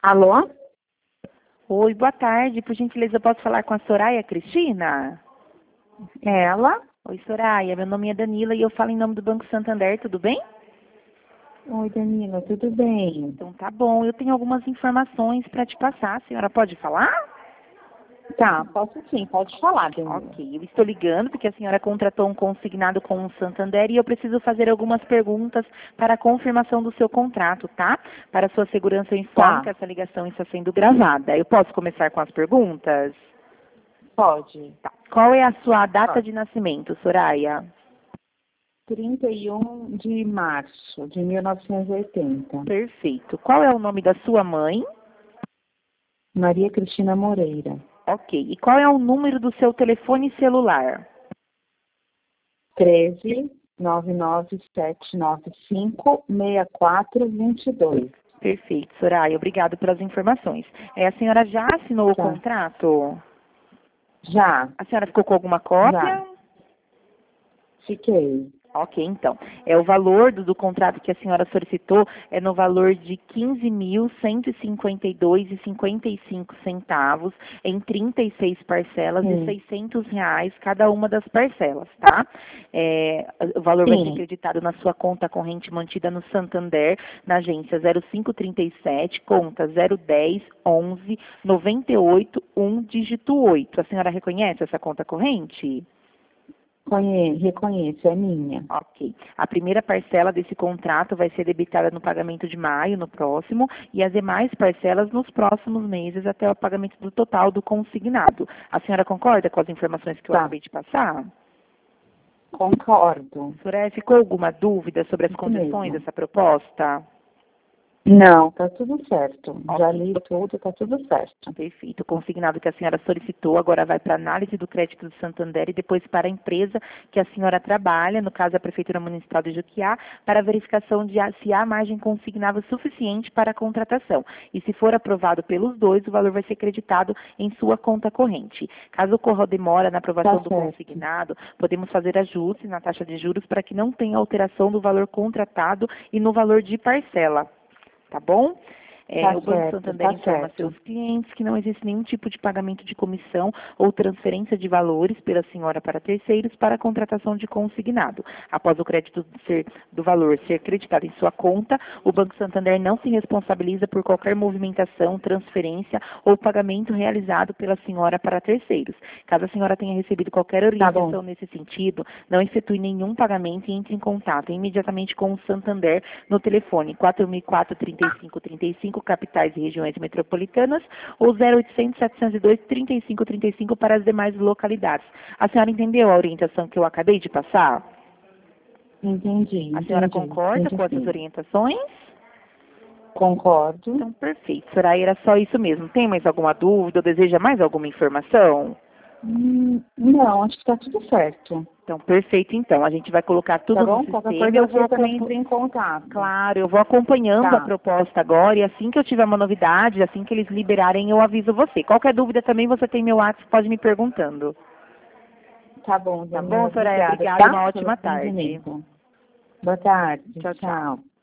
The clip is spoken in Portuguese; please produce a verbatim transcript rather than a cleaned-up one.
Alô? Oi, boa tarde. Por gentileza, eu posso falar com a Soraya Cristina? Ela? Oi, Soraya. Meu nome é Danila e eu falo em nome do Banco Santander, tudo bem? Oi, Danila, tudo bem? Então tá bom. Eu tenho algumas informações para te passar. A senhora pode falar? Tá, posso sim, pode falar, Danila. Ok. Eu estou ligando porque a senhora contratou um consignado com o Santander e eu preciso fazer algumas perguntas para a confirmação do seu contrato, tá? Para sua segurança, eu informo Tá. que essa ligação está sendo gravada. Eu posso começar com as perguntas? Pode. Tá. Qual é a sua data Pode. de nascimento, Soraya? trinta e um de março de mil novecentos e oitenta. Perfeito. Qual é o nome da sua mãe? Maria Cristina Moreira. Ok. E qual é o número do seu telefone celular? treze, nove nove sete nove cinco, seis quatro dois dois. Perfeito, Soraya. Obrigado pelas informações. É, a senhora já assinou o Tá. contrato? Já, A senhora ficou com alguma cópia? já. Fiquei. Ok, então. É o valor do, do contrato que a senhora solicitou é no valor de quinze mil cento e cinquenta e dois reais e cinquenta e cinco centavos em trinta e seis parcelas de Sim. seiscentos reais cada uma das parcelas, tá? É, o valor vai ser Sim. acreditado na sua conta corrente mantida no Santander, na agência zero cinco trinta e sete, conta zero dez onze noventa e oito um, dígito oito. A senhora reconhece essa conta corrente? Conhe reconheço, é minha. Ok. A primeira parcela desse contrato vai ser debitada no pagamento de maio, no próximo, e as demais parcelas nos próximos meses até o pagamento do total do consignado. A senhora concorda com as informações que eu Tá. acabei de passar? Concordo. Soraya, ficou alguma dúvida sobre as Isso condições mesmo. dessa proposta? Não, tá tudo certo. Ok. Já li tudo, tá tudo certo. Perfeito. O consignado que a senhora solicitou agora vai para análise do crédito do Santander e depois para a empresa que a senhora trabalha, no caso a Prefeitura Municipal de Juquiá, para verificação de se há margem consignável suficiente para a contratação. E se for aprovado pelos dois, o valor vai ser creditado em sua conta corrente. Caso ocorra demora na aprovação Tá do certo. consignado, podemos fazer ajustes na taxa de juros para que não tenha alteração do valor contratado e no valor de parcela. Tá bom? É, Tá o Banco certo, Santander tá informa a certo. seus clientes que não existe nenhum tipo de pagamento de comissão ou transferência de valores pela senhora para terceiros para a contratação de consignado. Após o crédito ser, do valor ser creditado em sua conta, o Banco Santander não se responsabiliza por qualquer movimentação, transferência ou pagamento realizado pela senhora para terceiros. Caso a senhora tenha recebido qualquer Tá orientação bom. nesse sentido, não efetue nenhum pagamento e entre em contato imediatamente com o Santander no telefone quatro mil e quatro, trinta e cinco trinta e cinco, capitais e regiões metropolitanas, ou zero oitocentos, setecentos e dois, trinta e cinco trinta e cinco para as demais localidades. A senhora entendeu a orientação que eu acabei de passar? Entendi, A senhora entendi. concorda Entendi com essas sim. orientações? Concordo. Então, perfeito. Soraya, era só isso mesmo. Tem mais alguma dúvida ou deseja mais alguma informação? Hum, não, acho que tá tudo certo. Então, perfeito, então. A gente vai colocar tudo Tá no bom? Qualquer sistema. coisa Eu eu vou sei, também acompanhando. entre em contato. Claro, eu vou acompanhando a Tá. proposta agora e assim que eu tiver uma novidade, assim que eles liberarem, eu aviso você. Qualquer dúvida também, você tem meu WhatsApp, pode me perguntando. Tá bom, Tá Danila. bom, Soraya? Obrigada, Obrigada, tá? uma Pelo ótima tarde. atendimento. Boa tarde. Tchau, tchau. Tchau.